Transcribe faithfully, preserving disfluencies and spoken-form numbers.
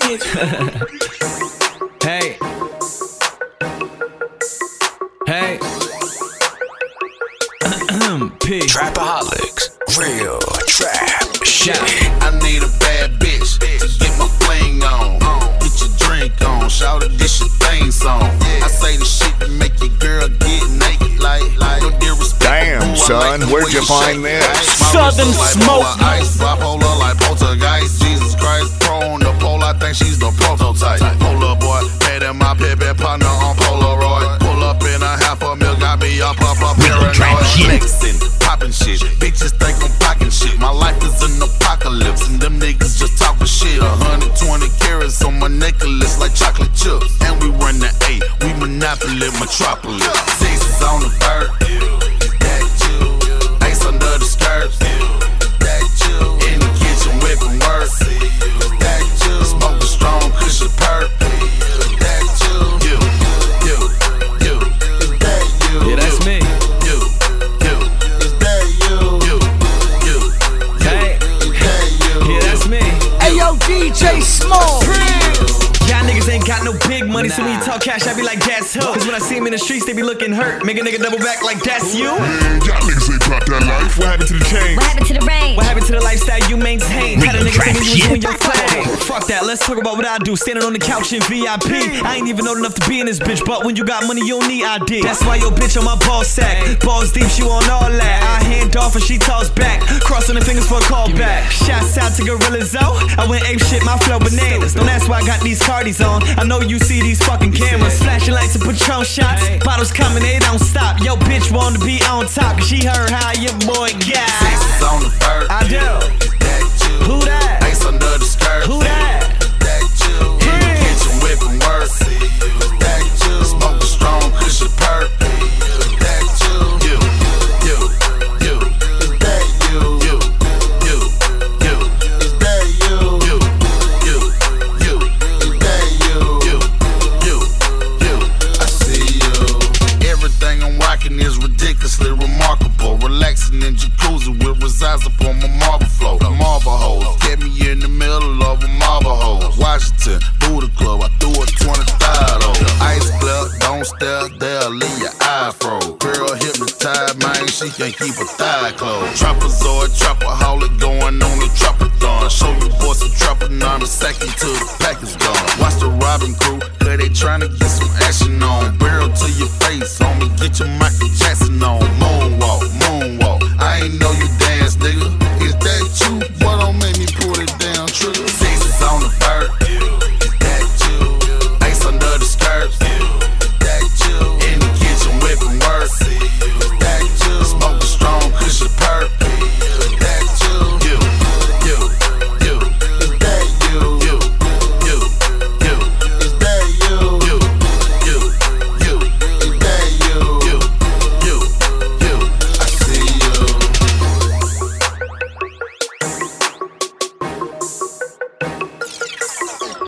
Hey. Hey. P. Trapaholics, real trap shit. I need a bad bitch to get my fling on. Get your drink on, shout it, this your thing song. I say the shit to make your girl get naked, like, like no disrespect. Damn, son, like where'd you find this? Southern Smoke. Ice, bipolar like poltergeist. Jesus Christ, pro on the pole, I think she's the prototype. Polar boy, made in my pit partner on Polaroid. Pull up in a half a mil, got me up, up, up, paranoid. Flexing, popping shit, bitches think I'm pocking shit. My life is an apocalypse, and them niggas just talking shit. one hundred twenty carats on my necklace like chocolate chips. And we run the eight, we monopoly metropolis. Six is on the bird, is that you? Ice under the skirts, is that you? In the kitchen whipping work, is that you? Smoke the strong cushion perk, is that you? You, you, you, is that you? Yeah, that's me. You, you, is that you? You, you, you, Hey. is that you? Yeah, that's me. Ayo, D J Small. Y'all niggas ain't got no big money, so when you talk cash, I be like, that's who. Cause when I see them in the streets, they be looking hurt. Make a nigga double back like, that's you. Man, y'all niggas ain't about that life. What happened to the chain? What happened to the rain? What happened to the lifestyle you maintain? Had a nigga trap thinking you was shit. doing your thing. Fuck that, let's talk about what I do. Standing on the couch in V I P. I ain't even old enough to be in this bitch, but when you got money, you don't need I D. That's why your bitch on my ball sack. Balls deep, she on all that. I hand off and she toss back. Crossing the fingers for a call back. Shouts out to Gorilla Zoe. I went ape shit, my flow bananas. Don't ask why I got these Cardis on. I know you see these fucking cameras. Flashing lights and Patron shots. Bottles coming, they don't stop. Yo, bitch wanna be on top. Cause she heard how your boy got. Six is on the bird, I do. is that you? Who that? Ice under the skirt, Who that? is that you? In the kitchen whipping work, is that you? Smoke the strong cushion perk, is that you? You, you, you, is that you? You, you, you, is that you? You, you, you, is that you? You, you, you, I see you. Everything I'm rocking is ridiculously remarkable. Relaxing in jacuzzi with resides upon my marble flow. Marble holes, get me in the middle of a marble hole. Washington, Buddha Club, I threw a twenty-five though. Ice glove, don't stare there, leave your eye froze. Girl hypnotized, man, she can't keep her thigh closed. Trapezoid, trapaholic, going on the trapathon. Show you boys some trapanon, a second till the pack is gone. Watch the Robin crew, cause they tryna get some action on. Barrel to your face, homie, get your Michael Jackson on. Moonwalk, moonwalk, I ain't know you damn